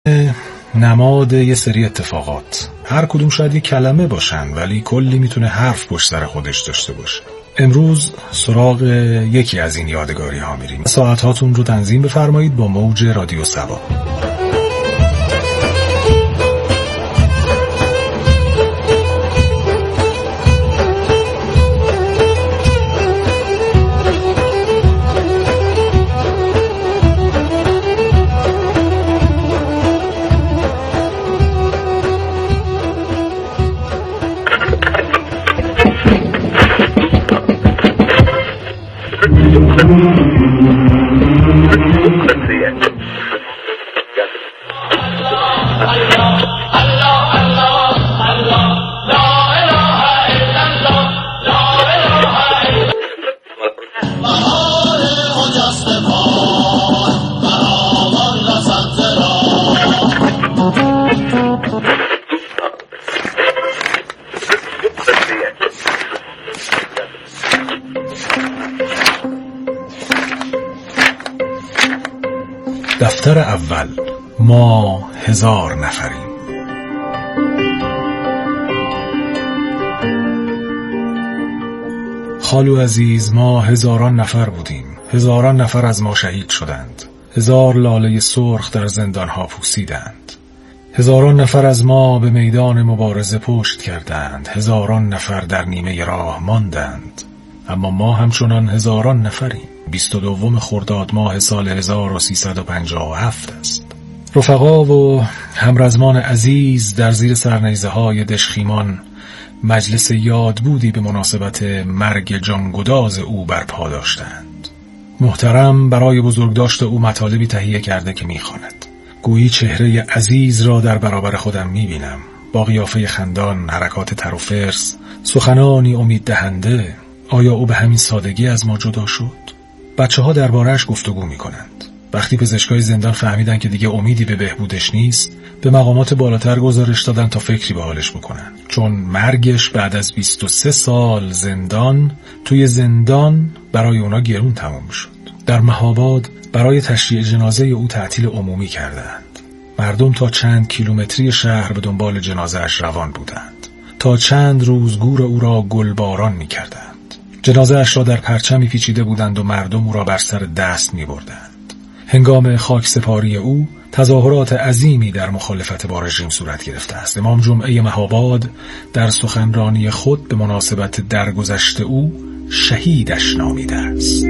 نماد یه سری اتفاقات، هر کدوم شاید یه کلمه باشن ولی کلی میتونه حرف پشت سر خودش داشته باشه. امروز سراغ یکی از این یادگاری ها میریم. ساعتاتون رو تنظیم بفرمایید با موج رادیو سبا. دفتر اول، ما 1000 نفریم. خالو عزیز، ما هزاران نفر بودیم. هزاران نفر از ما شهید شدند. 1000 لاله سرخ در زندانها پوسیدند. هزاران نفر از ما به میدان مبارزه پشت کردند. هزاران نفر در نیمه راه ماندند. اما ما همچنان هزاران نفریم. 22 خرداد ماه سال 1357 است. رفقا و همرزمان عزیز، در زیر سرنیزه های دشخیمان مجلس یادبودی به مناسبت مرگ جانگداز او برپا داشتند. محترم برای بزرگداشت او مطالبی تهیه کرده که میخواند. گویی چهره عزیز را در برابر خودم میبینم، با قیافه خندان، حرکات تر و فرس، سخنانی امید دهنده. آیا او به همین سادگی از ما جدا شد؟ بچه‌ها درباره‌اش گفتگو می‌کنند. وقتی پزشکای زندان فهمیدن که دیگه امیدی به بهبودش نیست، به مقامات بالاتر گزارش دادن تا فکری به حالش بکنن. چون مرگش بعد از 23 سال زندان، توی زندان برای اونا گرون تموم شد. در مهاباد برای تشییع جنازه او تعطیل عمومی کردند. مردم تا چند کیلومتری شهر به دنبال جنازه‌اش روان بودند. تا چند روز گور او را گلباران می‌کردند. جنازه‌اش را در پرچمی پیچیده بودند و مردم او را بر سر دست می‌بردند. هنگام خاک سپاری او تظاهرات عظیمی در مخالفت با رژیم صورت گرفته است. امام جمعه مهاباد در سخنرانی خود به مناسبت درگذشت او شهیدش نامیده است.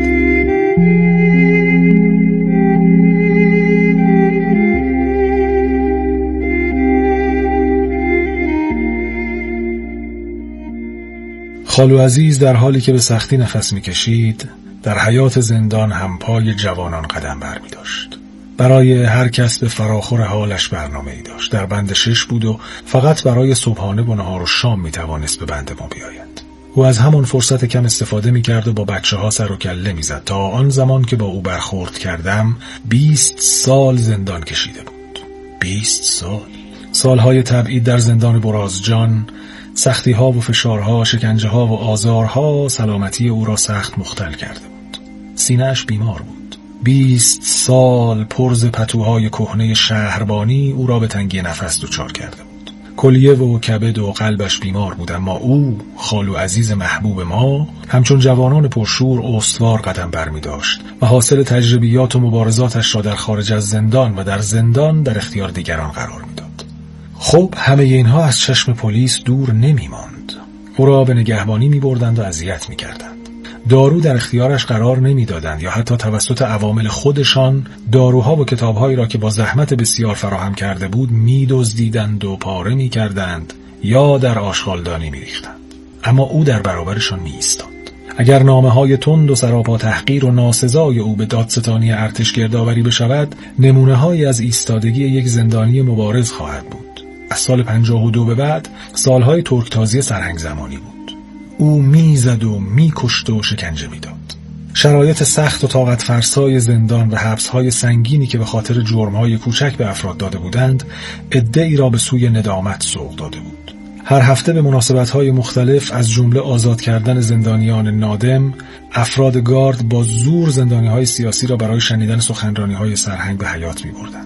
خالو عزیز در حالی که به سختی نفس می‌کشید، در حیات زندان هم پای جوانان قدم برمی داشت. برای هر کس به فراخور حالش برنامه‌ای داشت. در بند 6 بود و فقط برای صبحانه و نهار و شام می‌توانست به بند ما بیاید. او از همون فرصت کم استفاده می‌کرد و با بچه‌ها سر و کله می‌زد. تا آن زمان که با او برخورد کردم 20 سال زندان کشیده بود. 20 سال. سالهای تبعید در زندان برازجان، سختی‌ها و فشارها، شکنجه‌ها و آزارها سلامتی او را سخت مختل کرده بود. سینه‌اش بیمار بود. 20 سال پرز پتوهای کهنه شهربانی او را به تنگی نفس دچار کرده بود. کلیه و کبد و قلبش بیمار بود، اما او، خالو عزیز محبوب ما، همچون جوانان پرشور استوار قدم برمی داشت و حاصل تجربیات و مبارزاتش را در خارج از زندان و در زندان در اختیار دیگران قرار می داد. خب همه اینها از چشم پلیس دور نمی ماند. او را به نگهبانی می بردند و اذیت می کردند. دارو در اختیارش قرار نمی دادند یا حتی توسط عوامل خودشان داروها و کتابهایی را که با زحمت بسیار فراهم کرده بود می دزدیدند و پاره می کردند یا در آشغالدانی می ریختند. اما او در برابرشان می ایستاد. اگر نامه‌های تند و سراپا تحقیر و ناسزای او به دادستانی ارتش گردآوری بشود، نمونه‌هایی از ایستادگی یک زندانی مبارز خواهد بود. از سال 52 به بعد سالهای ترکتازی سرهنگ زمانی بود. او میزد و میکشت و شکنجه میداد. شرایط سخت و طاقت فرسای زندان و حبس‌های سنگینی که به خاطر جرم‌های کوچک به افراد داده بودند، عده‌ای را به سوی ندامت سوق داده بود. هر هفته به مناسبت‌های مختلف از جمله آزاد کردن زندانیان نادم، افراد گارد با زور زندانی‌های سیاسی را برای شنیدن سخنرانی‌های سرهنگ به حیات می‌بردند.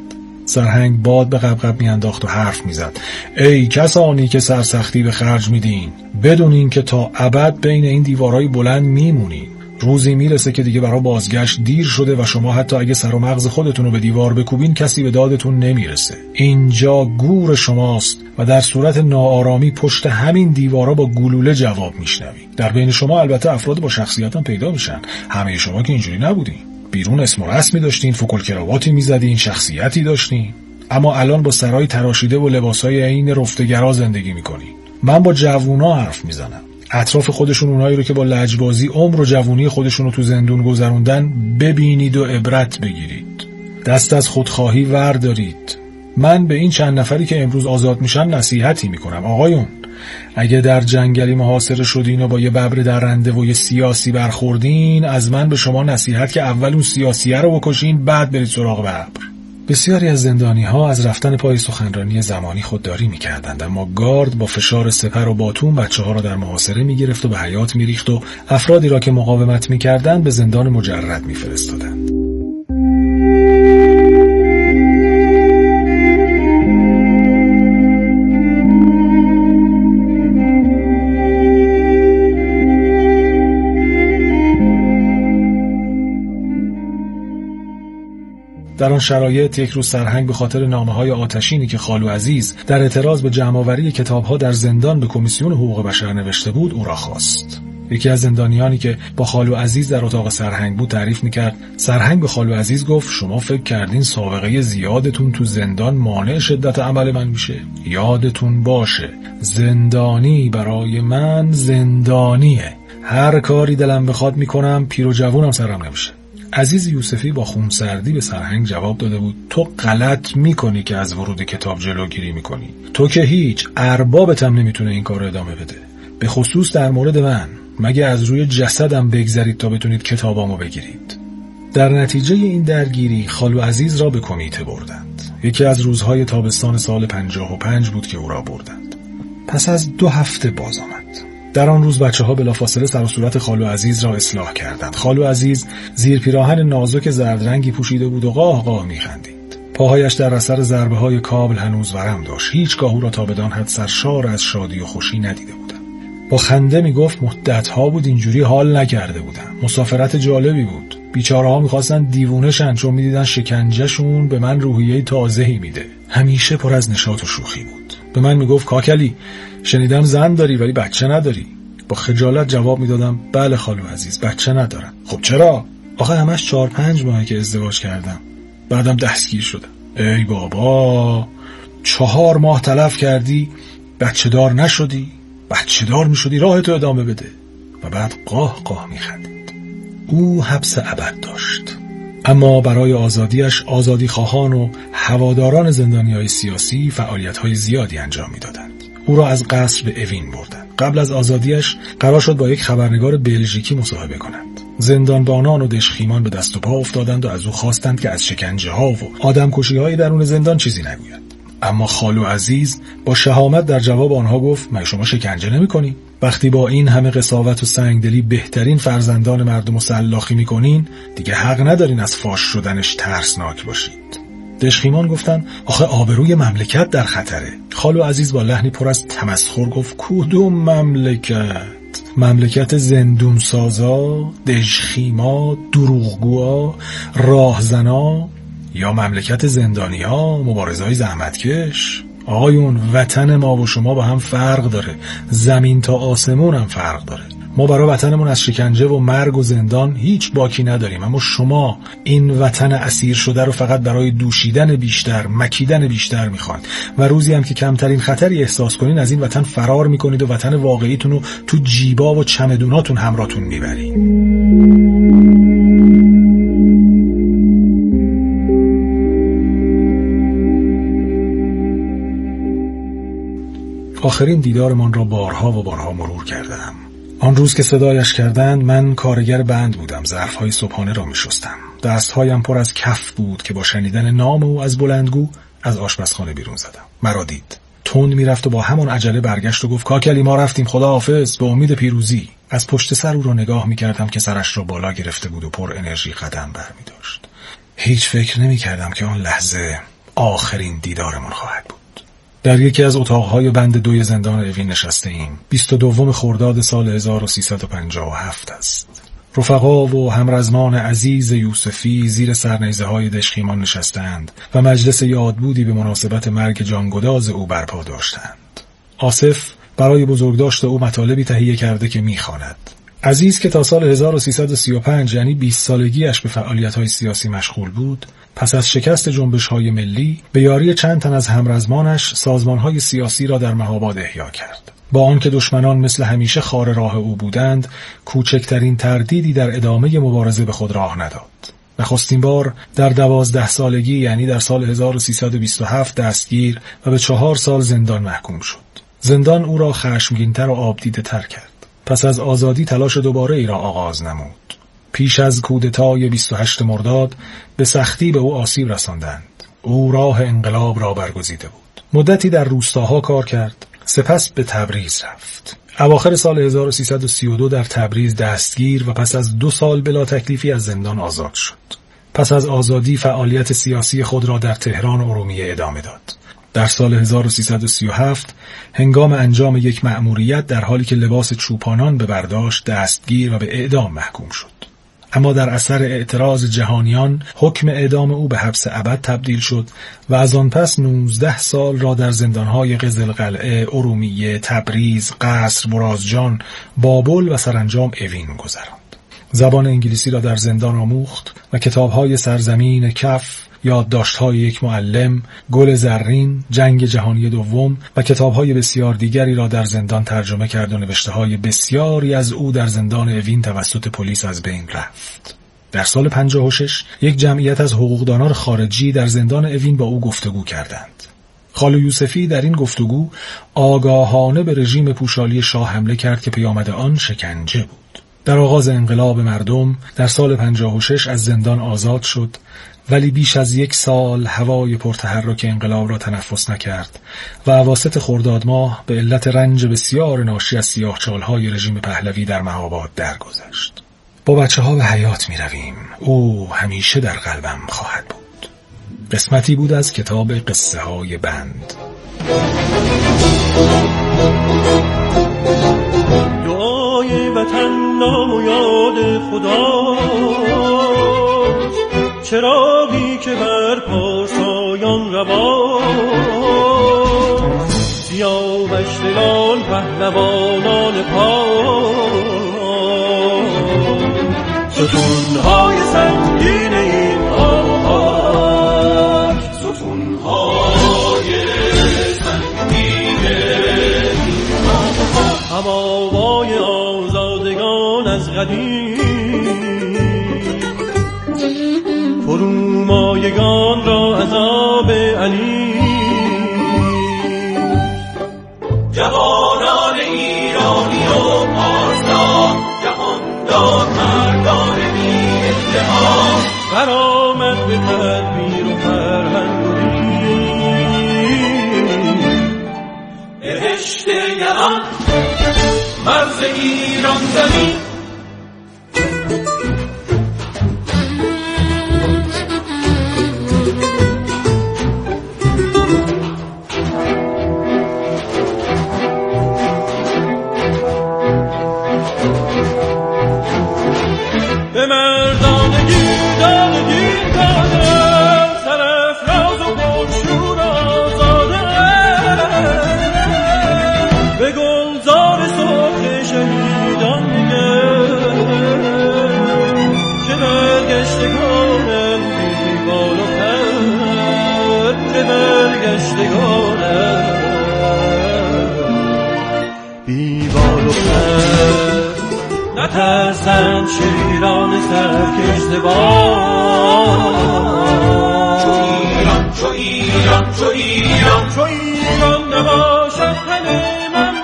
سرهنگ باد به قبقب میانداخت و حرف میزد. ای کسانی که سرسختی به خرج میدین، بدونین که تا ابد بین این دیوارهای بلند میمونین. روزی میرسه که دیگه برای بازگشت دیر شده و شما حتی اگه سر و مغز خودتون رو به دیوار بکوبین کسی به دادتون نمیرسه. اینجا گور شماست و در صورت ناآرامی پشت همین دیوارا با گلوله جواب میشنوین. در بین شما البته افراد با شخصیت هم پیدا میشن. همه شما که اینجوری نبودین. بیرون اسم و رسمی داشتین، فوکل کراواتی میزدین، شخصیتی داشتین، اما الان با سرای تراشیده و لباسای عین رفتگرا زندگی میکنین. من با جوونا حرف میزنم. اطراف خودشون اونایی رو که با لجبازی عمر و جوونی خودشون رو تو زندون گذروندن ببینید و عبرت بگیرید. دست از خودخواهی وردارید. من به این چند نفری که امروز آزاد میشن نصیحتی میکنم. آقایون، اگه در جنگلی محاصره شدین و با یه ببر درنده و یه سیاسی برخوردین، از من به شما نصیحت که اول اون سیاسیه رو بکشین، بعد برید سراغ ببر. بسیاری از زندانی‌ها از رفتن پای سخنرانی زمانی خودداری می‌کردند، اما گارد با فشار سپر و باتون بچه‌ها را در محاصره می‌گرفت و به حیاط می‌ریخت و افرادی را که مقاومت می‌کردند به زندان مجرد می‌فرستادند. در آن شرایط یک روز سرهنگ به خاطر نامه‌های آتشینی که خالو عزیز در اعتراض به جمع‌آوری کتاب‌ها در زندان به کمیسیون حقوق بشر نوشته بود او را خواست. یکی از زندانیانی که با خالو عزیز در اتاق سرهنگ بود تعریف می‌کرد. سرهنگ به خالو عزیز گفت شما فکر کردین سابقه زیادتون تو زندان مانع شدت عمل من میشه؟ یادتون باشه زندانی برای من زندانیه. هر کاری دلم بخواد میکنم، پیر و جوونم سرم نمیشه. عزیز یوسفی با خونسردی به سرهنگ جواب داده بود تو غلط میکنی که از ورود کتاب جلوگیری میکنی. تو که هیچ، اربابت هم نمیتونه این کار رو ادامه بده. به خصوص در مورد من، مگه از روی جسدم بگذرید تا بتونید کتابامو بگیرید. در نتیجه این درگیری خالو عزیز را به کمیته بردند. یکی از روزهای تابستان سال 55 بود که او را بردند. پس از 2 هفته باز آمد. در آن روز بچه‌ها بلافاصله سر و صورت خالو عزیز را اصلاح کردند. خالو عزیز زیر پیراهن نازک زرد رنگی پوشیده بود و قاه قاه می‌خندید. پاهایش در اثر ضربه‌های کابل هنوز ورم داشت. هیچگاه او را تا بدان حد سرشار از شادی و خوشی ندیده بودم. با خنده میگفت مدت‌ها بود اینجوری حال نکرده بودم. مسافرت جالبی بود. بیچاره‌ها می‌خواستن دیوونه شن چون می‌دیدن شکنجهشون به من روحیه تازه‌ای میده. همیشه پر از نشاط و شوخی بود. به من میگفت کاکلی، شنیدم زن داری ولی بچه نداری. با خجالت جواب میدادم بله خالو عزیز، بچه ندارم. خب چرا؟ آخه همش 4-5 ماهه که ازدواج کردم، بعدم دستگیر شدم. ای بابا، 4 ماه تلف کردی بچه دار نشدی؟ بچه دار میشدی راهتو ادامه بده. و بعد قاه قاه میخندید. او حبس ابد داشت، اما برای آزادیش آزادی خواهان و هواداران زندانی‌های سیاسی فعالیت‌های زیادی انجام می‌دادند. او را از قصر به اوین بردند. قبل از آزادیش قرار شد با یک خبرنگار بلژیکی مصاحبه کنند. زندانبانان و دژخیمان به دست و پا افتادند و از او خواستند که از شکنجه‌ها و آدمکشی‌های درون زندان چیزی نگوید. اما خالو عزیز با شهامت در جواب آنها گفت مگه شما شکنجه نمی‌کنید؟ وقتی با این همه قساوت و سنگدلی بهترین فرزندان مردم سلاخی می‌کنین، دیگه حق ندارین از فاش شدنش ترسناک باشید. دژخیمان گفتن آخه آبروی مملکت در خطره. خالو عزیز با لحنی پر از تمسخر گفت کدوم مملکت؟ مملکت زندون سازا، دژخیما، دروغگوها، راهزنا، یا مملکت زندانی‌ها، مبارزای زحمتکش؟ آقایون، وطن ما و شما با هم فرق داره. زمین تا آسمون هم فرق داره. ما برای وطنمون از شکنجه و مرگ و زندان هیچ باکی نداریم، اما شما این وطن اسیر شده رو فقط برای دوشیدن بیشتر، مکیدن بیشتر میخوان و روزی هم که کمترین خطری احساس کنین از این وطن فرار میکنید و وطن واقعیتون رو تو جیبا و چمدوناتون همراهتون میبرید. آخرین دیدارمان را بارها و بارها مرور کردم. آن روز که صدایش کردند من کارگر بند بودم. ظرف‌های صبحانه را می‌شستم. دست‌هایم پر از کف بود که با شنیدن نام او از بلندگو از آشپزخانه بیرون زدم. مرا دید. تند می‌رفت و با همان عجله برگشت و گفت کاکلی ما رفتیم، خداحافظ، به امید پیروزی. از پشت سر او را نگاه می‌کردم که سرش را بالا گرفته بود و پر انرژی قدم برمی‌داشت. هیچ فکر نمی‌کردم که آن لحظه آخرین دیدارمون خواهد بود. در یکی از اتاقهای بند 2 زندان اوین نشسته ایم. 22 خرداد سال 1357 است. رفقا و همرزمان عزیز یوسفی زیر سرنیزه‌های دشخیمان نشستند و مجلس یادبودی به مناسبت مرگ جانگداز او برپا داشتند. آصف برای بزرگداشت او مطالبی تهیه کرده که می‌خواند. عزیز که تا سال 1335 یعنی 20 سالگیش به فعالیت‌های سیاسی مشغول بود، پس از شکست جنبش‌های ملی به یاری چند تن از همرزمانش سازمان‌های سیاسی را در مهاباد احیا کرد. با آنکه دشمنان مثل همیشه خار راه او بودند، کوچکترین تردیدی در ادامه مبارزه به خود راه نداد. نخستین بار در 12 سالگی یعنی در سال 1327 دستگیر و به 4 سال زندان محکوم شد. زندان او را خشمگین‌تر و آبدیده‌تر کرد. پس از آزادی تلاش دوباره ای را آغاز نمود. پیش از کودتای 28 مرداد به سختی به او آسیب رساندند. او راه انقلاب را برگزیده بود. مدتی در روستاها کار کرد، سپس به تبریز رفت. اواخر سال 1332 در تبریز دستگیر و پس از 2 سال بلا تکلیفی از زندان آزاد شد. پس از آزادی فعالیت سیاسی خود را در تهران و ارومیه ادامه داد. در سال 1337 هنگام انجام یک مأموریت در حالی که لباس چوپانان به برداشت دستگیر و به اعدام محکوم شد. اما در اثر اعتراض جهانیان حکم اعدام او به حبس ابد تبدیل شد و از آن پس 19 سال را در زندانهای قزلقلعه، ارومیه، تبریز، قصر، برازجان، بابل و سرانجام اوین گذراند. زبان انگلیسی را در زندان آموخت و کتاب‌های سرزمین کف، یادداشت‌های یک معلم، گل زرین، جنگ جهانی دوم و کتاب‌های بسیار دیگری را در زندان ترجمه کرد و نوشته‌های بسیاری از او در زندان اوین توسط پلیس از بین رفت. در سال 56 یک جمعیت از حقوقدانان خارجی در زندان اوین با او گفتگو کردند. خالو یوسفی در این گفتگو آگاهانه به رژیم پوشالی شاه حمله کرد که پیامد آن شکنجه بود. در آغاز انقلاب مردم در سال 56 از زندان آزاد شد، ولی بیش از 1 سال هوای پرتحرک انقلاب را تنفس نکرد و اواسط خرداد ماه به علت رنج بسیار ناشی از سیاهچالهای رژیم پهلوی در مهاباد درگذشت. با بچه‌ها به حیات می رویم. او همیشه در قلبم خواهد بود. قسمتی بود از کتاب قصه های بند. دعای وطن نام و یاد خدا، چراغی که بر پارسایان رواست، سیاوش دلان پهلوانان پاک، ستونهای سنگین این خاک، ستونهای سنگین این خاک، هم آوای آزادگان از قدیم، فرومایگان را عذاب علی، جوانان ایرانی و پارسا، جهاندار مردان بی ادعا، برآمد به تدبیر و فرهنگ و دین، بهشت یمن مرز ایران زمین. نترسند شیران سرکشته باد، چو ایران چو ایران چو ایران چو ایران نباشد تن من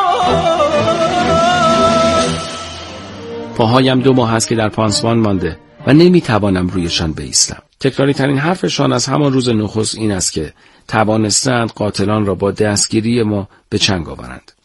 نباد. پاهایم 2 ماه است که در پانسمان مانده و نمیتوانم رویشان بایستم. تکراری ترین حرفشان از همان روز نخست این است که توانستند قاتلان را با دستگیری ما به چنگ آورند.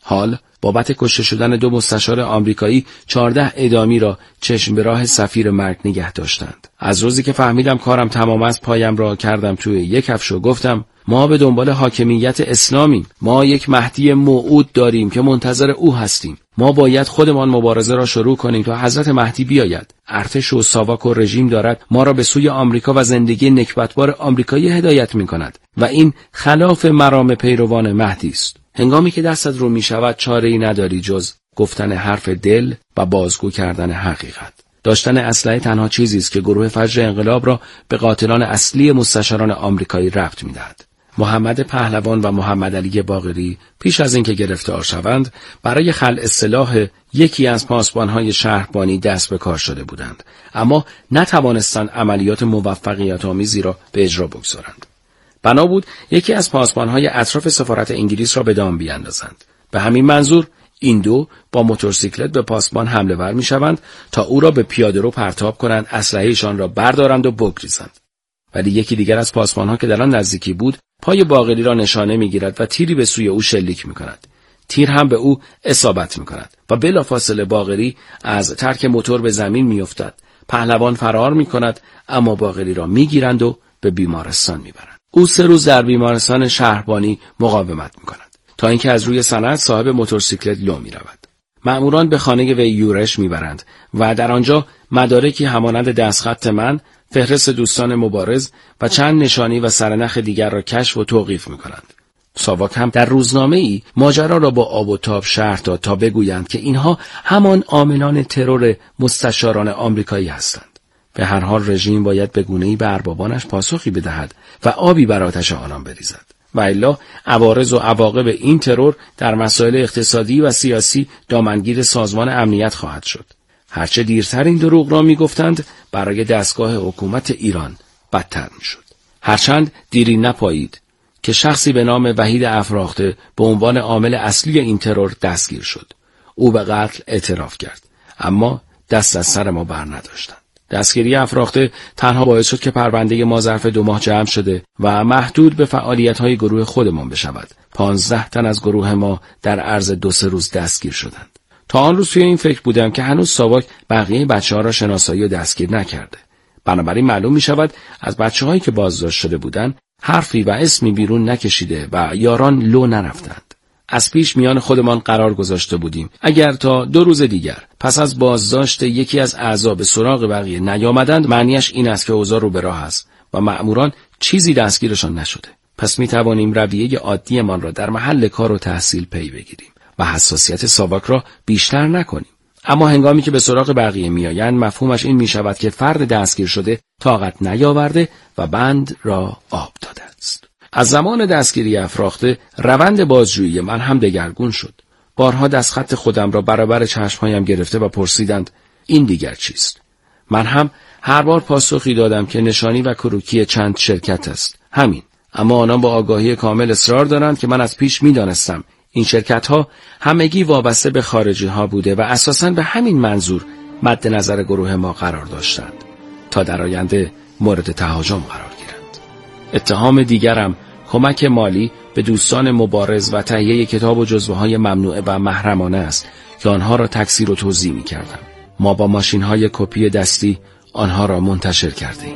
حال بابت کشته شدن 2 مستشار آمریکایی 14 اعدامی را چشم به راه سفیر مرگ نگه داشتند. از روزی که فهمیدم کارم تمام است پایم را کردم توی یک کفش و گفتم ما به دنبال حاکمیت اسلامیم. ما یک مهدی موعود داریم که منتظر او هستیم. ما باید خودمان مبارزه را شروع کنیم تا حضرت مهدی بیاید. ارتش و ساواک و رژیم دارد ما را به سوی آمریکا و زندگی نکبتبار آمریکایی هدایت می‌کند و این خلاف مرام پیروان مهدی است. هنگامی که دستت رو می‌شود چاره‌ای نداری جز گفتن حرف دل و بازگو کردن حقیقت. داشتن اسلحه تنها چیزی است که گروه فجر انقلاب را به قاتلان اصلی مستشاران آمریکایی ربط می‌دهد. محمد پهلوان و محمد علی باقری پیش از اینکه گرفتار شوند برای خلع سلاح یکی از پاسبان‌های شهربانی دست به کار شده بودند، اما نتوانستند عملیات موفقیت آمیزی را به اجرا بگذارند. بنا بود یکی از پاسبان‌های اطراف سفارت انگلیس را به دام بیاندازند. به همین منظور این دو با موتورسیکلت به پاسبان حمله ور می‌شوند تا او را به پیاده‌رو پرتاب کنند، اسلحه‌شان را بردارند و بگریزند. ولی یکی دیگر از پاسبان‌ها که در آن نزدیکی بود پای باقری را نشانه می‌گیرد و تیری به سوی او شلیک می‌کند. تیر هم به او اصابت می‌کند و بلافاصله باقری از ترک موتور به زمین می‌افتد. پهلوان فرار می‌کند اما باقری را می‌گیرند و به بیمارستان می‌برند. او 3 روز در بیمارستان شهربانی مقاومت می‌کند تا اینکه از روی سند صاحب موتورسیکلت لو می‌رود. مأموران به خانه وی یورش می‌برند و در آنجا مدارکی همانند دستخط من، فهرست دوستان مبارز و چند نشانی و سرنخ دیگر را کشف و توقیف می‌کنند. ساواک هم در روزنامه‌ای ماجرا را با آب و تاب شرح داد تا بگویند که اینها همان عاملان ترور مستشاران آمریکایی هستند. به هر حال رژیم باید به گونه‌ای به اربابانش پاسخی بدهد و آبی بر آتش آنان بریزد. و الا عوارض و عواقب این ترور در مسائل اقتصادی و سیاسی دامنگیر سازمان امنیت خواهد شد. هرچه دیرتر این دروغ را می‌گفتند برای دستگاه حکومت ایران بدتر می‌شد. هرچند دیری نپایید که شخصی به نام وحید افراخته به عنوان عامل اصلی این ترور دستگیر شد. او به قتل اعتراف کرد اما دست از سر ما بر نداشتند. دستگیری افراخته تنها باعث شد که پرونده ما ظرف 2 ماه جمع شده و محدود به فعالیت‌های گروه خودمان بشود. 15 تن از گروه ما در عرض 2-3 روز دستگیر شدند. تا آن روز توی این فکر بودم که هنوز ساواک بقیه بچه‌ها را شناسایی و دستگیر نکرده. بنابراین معلوم می‌شود از بچه‌هایی که بازداشت شده بودند حرفی و اسمی بیرون نکشیده و یاران لو نرفتند. از پیش میان خودمان قرار گذاشته بودیم اگر تا 2 روز دیگر پس از بازداشت یکی از اعضا به سراغ بقیه نیامدند معنیش این است که اوضاع رو به راه است و مأموران چیزی دستگیرشان نشده. پس می‌توانیم رویه عادیمان را در محل کار و تحصیل پی بگیریم و حساسیت ساواک را بیشتر نکنیم. اما هنگامی که به سراغ بقیه میآیند مفهومش این میشود که فرد دستگیر شده طاقت نیاورده و بند را آب داده است. از زمان دستگیری افراخته روند بازجویی من هم دگرگون شد. بارها دستخط خودم را برابر چشمهایم گرفته و پرسیدند این دیگر چیست؟ من هم هر بار پاسخی دادم که نشانی و کروکی چند شرکت است. همین. اما آنان با آگاهی کامل اصرار دارند که من از پیش میدانستم این شرکت‌ها همگی وابسته به خارجی‌ها بوده و اساساً به همین منظور مد نظر گروه ما قرار داشتند تا در آینده مورد تهاجم قرار گیرند. اتهام دیگرم کمک مالی به دوستان مبارز و تهیه کتاب و جزوه‌های ممنوعه و محرمانه است که آنها را تکثیر و توزیع می‌کردم. ما با ماشین‌های کپی دستی آنها را منتشر کردیم.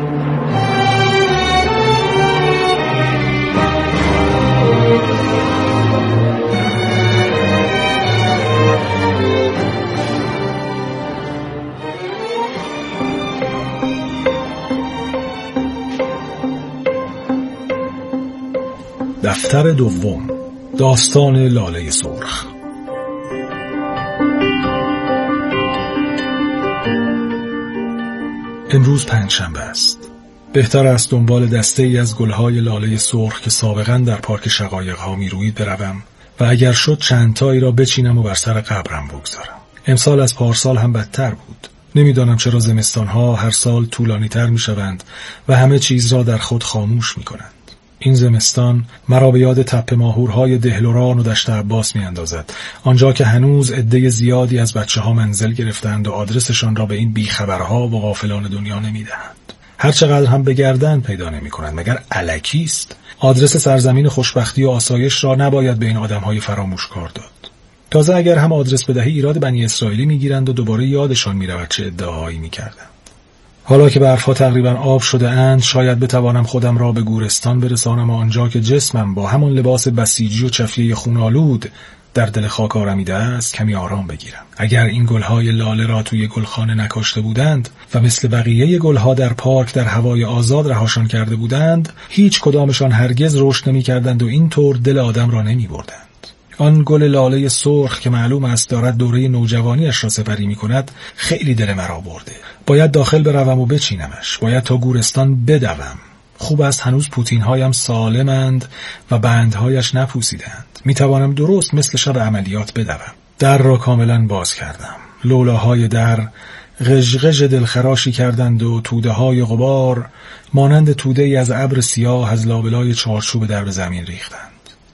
دفتر دوم، داستان لاله سرخ. امروز پنجشنبه است. بهتر است دنبال دسته ای از گلهای لاله سرخ که سابقاً در پارک شقایق ها می روید بروم و اگر شد چند تایی را بچینم و بر سر قبرم بگذارم. امسال از پارسال هم بدتر بود. نمیدانم چرا زمستانها هر سال طولانی تر می شوند و همه چیز را در خود خاموش می کنند. این زمستان مرا به یاد تپه ماهورهای دهلوران و دشت عباس می اندازد، آنجا که هنوز عده زیادی از بچه‌ها منزل گرفتند و آدرسشان را به این بیخبرها و غافلان دنیا نمی دهند. هر چقدر هم بگردن پیدا نمی کنند، مگر الکی است؟ آدرس سرزمین خوشبختی و آسایش را نباید به این آدم‌های فراموشکار داد. تازه اگر هم آدرس بدهی ایراد بنی اسرائیلی میگیرند و دوباره یادشان میرود چه ادعاهایی میکردند. حالا که برفها تقریبا آب شده اند، شاید بتوانم خودم را به گورستان برسانم و آنجا که جسمم با همان لباس بسیجی و چفیه خونالود در دل خاک آرمیده است کمی آرام بگیرم. اگر این گلهای لاله را توی گلخانه نکاشته بودند و مثل بقیه گلها در پارک در هوای آزاد رهاشان کرده بودند، هیچ کدامشان هرگز رشد نمی‌کردند و اینطور دل آدم را نمی‌بردند. آن گل لاله سرخ که معلوم است دارد دوره نوجوانیش را سپری می‌کند خیلی دل مرا برده. باید داخل بروم و بچینمش. باید تا گورستان بدوم. خوب است هنوز پوتین‌هایم سالمند و بندهایش نپوسیدند. میتوانم درست مثل شب عملیات بدوم. در را کاملا باز کردم. لولاهای در غژغژ دلخراشی کردند و توده‌های غبار مانند توده‌ای از ابر سیاه از لابلای چارچوب در به زمین ریختند.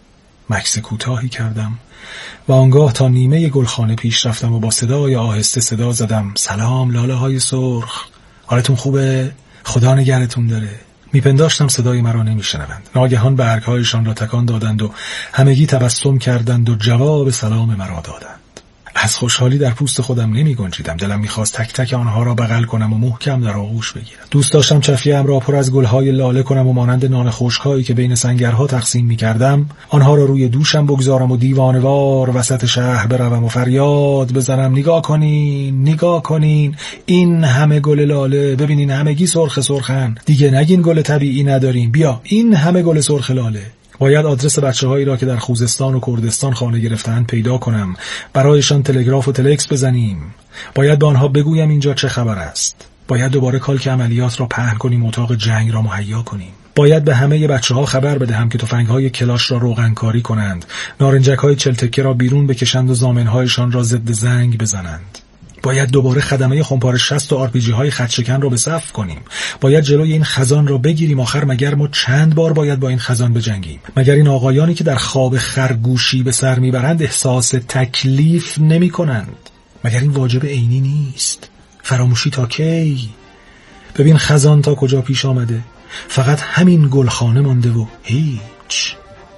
مکث کوتاهی کردم و آنگاه تا نیمه گلخانه پیش رفتم و با صدای آهسته صدا زدم: سلام لاله‌های سرخ، حالتون خوبه؟ خدا نگهتون داره. میپنداشتم صدای مرا نمیشنوند. ناگهان برگ‌هایشان را تکان دادند و همگی تبسم کردند و جواب سلام مرا دادند. از خوشحالی در پوست خودم نمی‌گنجیدم. دلم می‌خواست تک تک آنها را بغل کنم و محکم در آغوش بگیرم. دوست داشتم چفیه‌ام را پر از گل‌های لاله کنم و مانند نان خشک‌هایی که بین سنگرها تقسیم می‌کردم، آنها را روی دوشم بگذارم و دیوانه‌وار وسط شهر بروم و فریاد بزنم: نگاه کنین، نگاه کنین، این همه گل لاله، ببینین همگی سرخ سرخن. دیگه نگین گل طبیعی نداریم. بیا، این همه گل سرخ لاله. باید آدرس بچه‌هایی را که در خوزستان و کردستان خانه گرفتند پیدا کنم، برایشان تلگراف و تلکس بزنیم. باید به آنها بگویم اینجا چه خبر است. باید دوباره کالک عملیات را پهن کنیم، اتاق جنگ را مهیا کنیم. باید به همه بچه‌ها خبر بدهم که تفنگ‌های کلاش را روغنکاری کنند، نارنجک‌های 40 تکه را بیرون بکشند و زامن‌هایشان را ضد زنگ بزنند. باید دوباره خدمه خمپاره 60 و آرپیجی‌های خطشکن را به صف کنیم. باید جلوی این خزان را بگیریم. آخر مگر ما چند بار باید با این خزان بجنگیم؟ مگر این آقایانی که در خواب خرگوشی به سر میبرند احساس تکلیف نمی کنند؟ مگر این واجب عینی نیست؟ فراموشی تا کی؟ ببین خزان تا کجا پیش آمده. فقط همین گلخانه مانده و هیچ.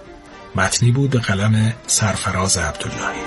متنی بود به قلم سرفراز عبداللهی.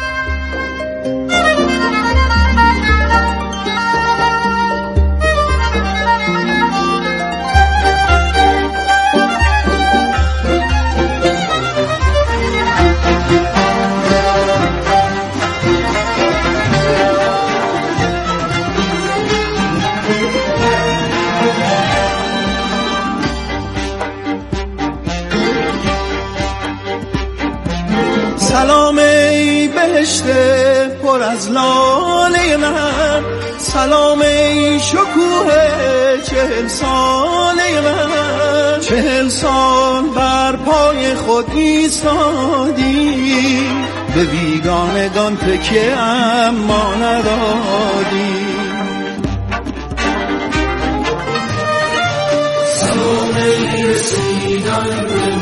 سلام ای بهشت پر از لاله من، سلام ای شکوه 40 ساله من. 40 سال بر پای خود ایستادی، به بیگانگان تکیه اما ندادی. سلام ای رسیدن به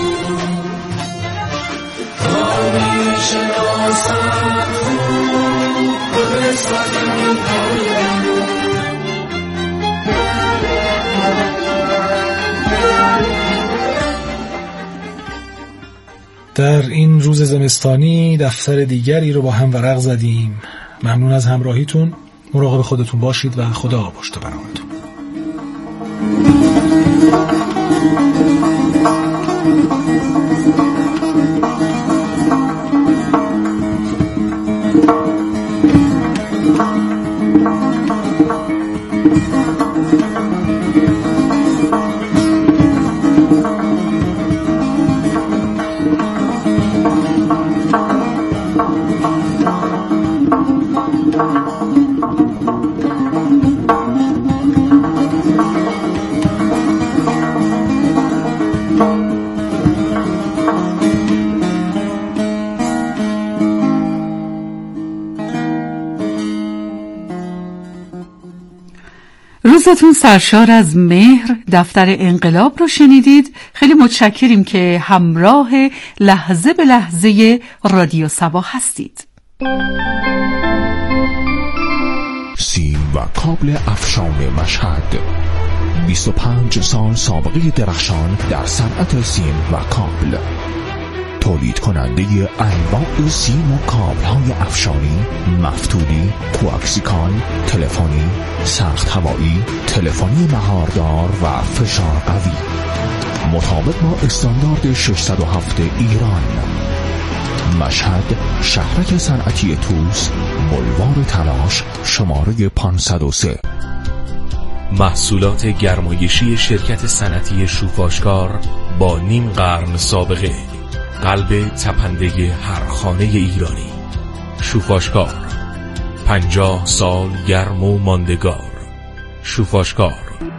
در این روز زمستانی دفتر دیگری رو با هم ورق زدیم. ممنون از همراهیتون. مراقب خودتون باشید و خدا پشت پناهتون. روزتون سرشار از مهر. دفتر انقلاب رو شنیدید. خیلی متشکریم که همراه لحظه به لحظه رادیو سبا هستید. سیم و کابل افشان مشهد، 25 سال سابقه درخشان در صنعت سیم و کابل. تولید کننده انواع سیم و کابل‌های افشاری، مفتوحی، کوآکسیکال، تلفنی، سخت هوایی، تلفنی مهاردار و فشار قوی. مطابق با استاندارد 607 ایران. مشهد، شهرک صنعتی توس، بلوار تلاش، شماره 503. محصولات گرمایشی شرکت صنعتی شوفاشکار با نیم قرن سابقه، قلب تپنده هر خانه ایرانی. شوفاشکار، 50 سال گرم و ماندگار. شوفاشکار.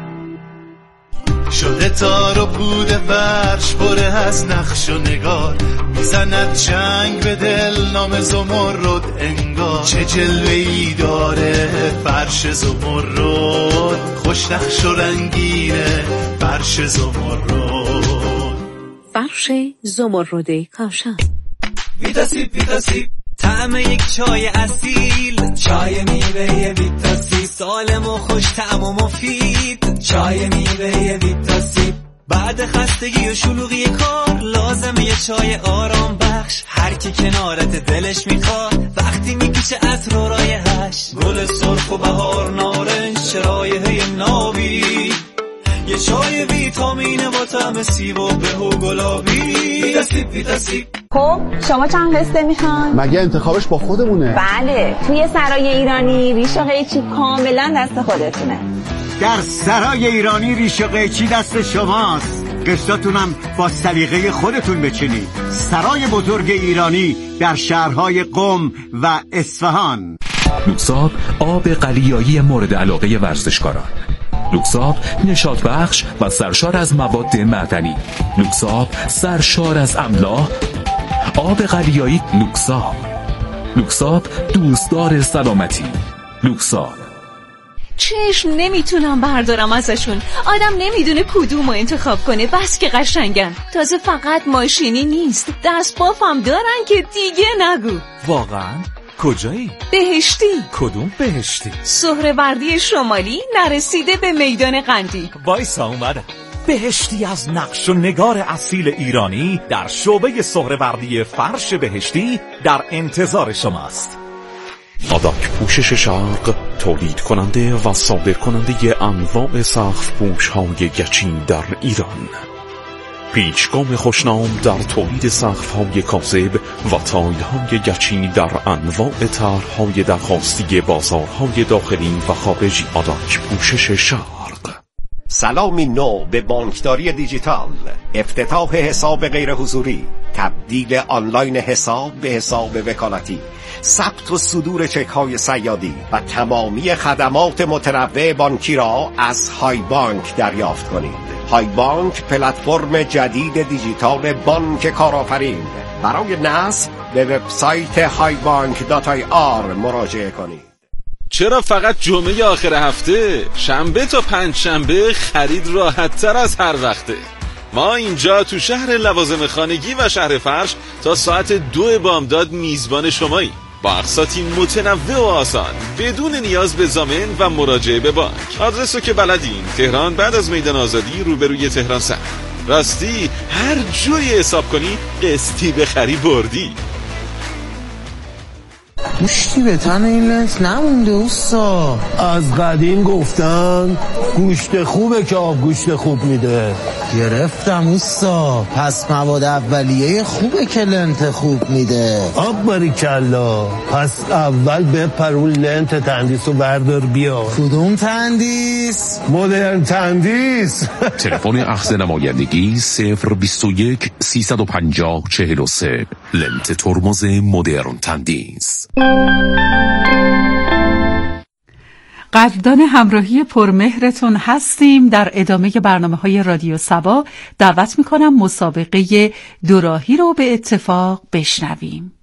شده تار و پود فرش پره از نقش و نگار، میزند چنگ به دل نام زمرد انگار. چه جلوه‌ای داره فرش زمرد، خوش نقش و رنگینه فرش زمرد. فرش زمرد کاشان. ویتاسیب طعم یک چای اصیل، چای میوه ویتاسیب، سالم و خوش طعم و مفید. چای میوه ویتاسیب بعد خستگی و شلوغی کار لازمه یه چای آرام بخش. هر کی کنارت دلش میخواد وقتی میکشه عطر و رایحش، گل سرخ و بهار نارنج رایحه نابی. یه چای ویتامین با طعم سیب و به و گلابی. ویتاسیب. خب شما چند قسطه میخوان؟ مگه انتخابش با خودمونه؟ بله، توی سرای ایرانی ریش و قیچی کاملا دست خودتونه. در سرای ایرانی ریش و قیچی دست شماست، قسطاتونم با سلیقه خودتون بچینید. سرای بزرگ ایرانی در شهرهای قم و اصفهان. لوکساب، آب قلیایی مورد علاقه ورزشکاران. لوکساب، نشاط بخش و سرشار از مواد معدنی. لوکساب، سرشار از املاح. آب قلیایی لوکساب. لوکساب، دوستدار سلامتی. لوکساب. چشم نمیتونم بردارم ازشون. آدم نمیدونه کدوم رو انتخاب کنه، بس که قشنگن. تازه فقط ماشینی نیست، دست بافم دارن که دیگه نگو. واقعا؟ کجایی؟ بهشتی. کدوم بهشتی؟ سهروردی شمالی نرسیده به میدان قندی. وایسا اومدم. بهشتی از نقش و نگار اصیل ایرانی در شعبه سهروردی فرش بهشتی در انتظار شماست. آداک پوشش شرق، تولید کننده و صادر کننده انواع سقف پوش های گچین در ایران. پیچگام خوشنام در تولید سقف های کاذب و تایل های گچین در انواع طرح‌های درخواستی بازارهای داخلی و خارجی. آداک پوشش شرق. سلامی نو به بانکداری دیجیتال، افتتاح حساب غیر حضوری، تبدیل آنلاین حساب به حساب وکالتی، ثبت و صدور چک‌های صیادی و تمامی خدمات متنوع بانکی را از های بانک دریافت کنید. های بانک پلتفرم جدید دیجیتال بانک کارآفرین. برای نصب به وبسایت highbank.ir مراجعه کنید. چرا فقط جمعه آخر هفته؟ شنبه تا پنجشنبه خرید راحت تر از هر وقته. ما اینجا تو شهر لوازم خانگی و شهر فرش تا ساعت 2 بامداد میزبان شماییم، با اقساطی متنوع و آسان بدون نیاز به ضامن و مراجعه به بانک. آدرسو که بلدین، تهران بعد از میدان آزادی روبروی تهران سر. راستی هر جوری حساب کنی قسطی بخری بردی. گوشتی به تن این لنت نمونده اوستا. از قدیم گفتن گوشت خوبه که آب گوشت خوب میده. گرفتم اوستا، پس مواد اولیه خوبه که لنت خوب میده. آب باریکلا. پس اول بپر اون لنت تندیس و بردار بیا. کدوم تندیس؟ مدرن تندیس. تلفن اخذ نمایندگی 021 350 43. لنت ترمز مدرن تندیس. قدردان همراهی پرمهرتون هستیم. در ادامه برنامه‌های رادیو سبا دعوت می‌کنم مسابقه دوراهی رو به اتفاق بشنویم.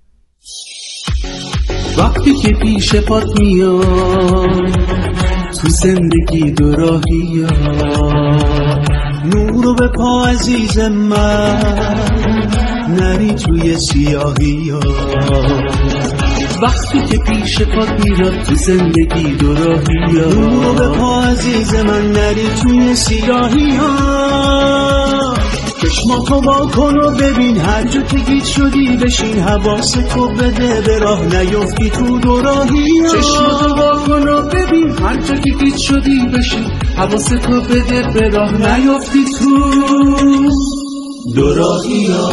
وقتی که پیش پات میاد تو زندگی دوراهی ها، نورو به پا عزیز من، نری توی سیاهی ها. وقتی که پیش پات میاد تو زندگی دوراهی ها، نورو به پا عزیز من، نری توی سیاهی ها. چشماتو وا کن و ببین هر جا که گیج شدی بشین حواستو بده به راه نیفتی تو دوراهی چشماتو وا کن و ببین هر جا که گیج شدی بشین حواستو بده به راه نیفتی تو دوراهی